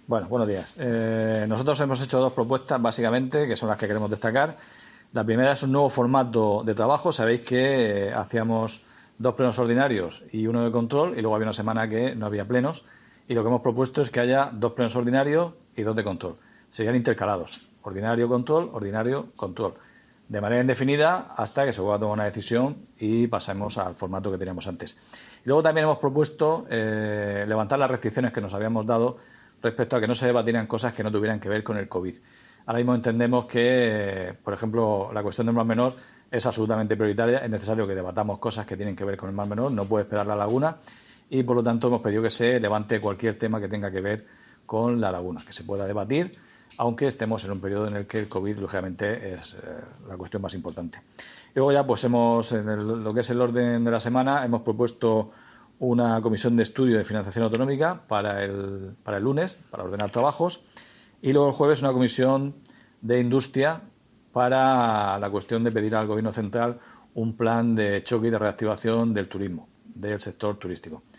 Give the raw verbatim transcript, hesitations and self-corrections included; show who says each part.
Speaker 1: Bueno, buenos días. Eh, nosotros hemos hecho dos propuestas, básicamente, que son las que queremos destacar. La primera es un nuevo formato de trabajo. Sabéis que eh, hacíamos dos plenos ordinarios y uno de control, y luego había una semana que no había plenos. Y lo que hemos propuesto es que haya dos plenos ordinarios y dos de control. Serían intercalados. Ordinario, control, ordinario, control. De manera indefinida hasta que se vuelva a tomar una decisión y pasemos al formato que teníamos antes. Y luego también hemos propuesto eh, levantar las restricciones que nos habíamos dado respecto a que no se debatieran cosas que no tuvieran que ver con el COVID. Ahora mismo entendemos que, eh, por ejemplo, la cuestión del Mar Menor es absolutamente prioritaria. Es necesario que debatamos cosas que tienen que ver con el Mar Menor. No puede esperar la laguna y, por lo tanto, hemos pedido que se levante cualquier tema que tenga que ver con la laguna, que se pueda debatir, aunque estemos en un periodo en el que el COVID, lógicamente, es eh, la cuestión más importante. Y luego ya, pues hemos, en el, lo que es el orden de la semana, hemos propuesto una comisión de estudio de financiación autonómica para el, para el lunes, para ordenar trabajos, y luego el jueves una comisión de industria para la cuestión de pedir al Gobierno central un plan de choque y de reactivación del turismo, del sector turístico.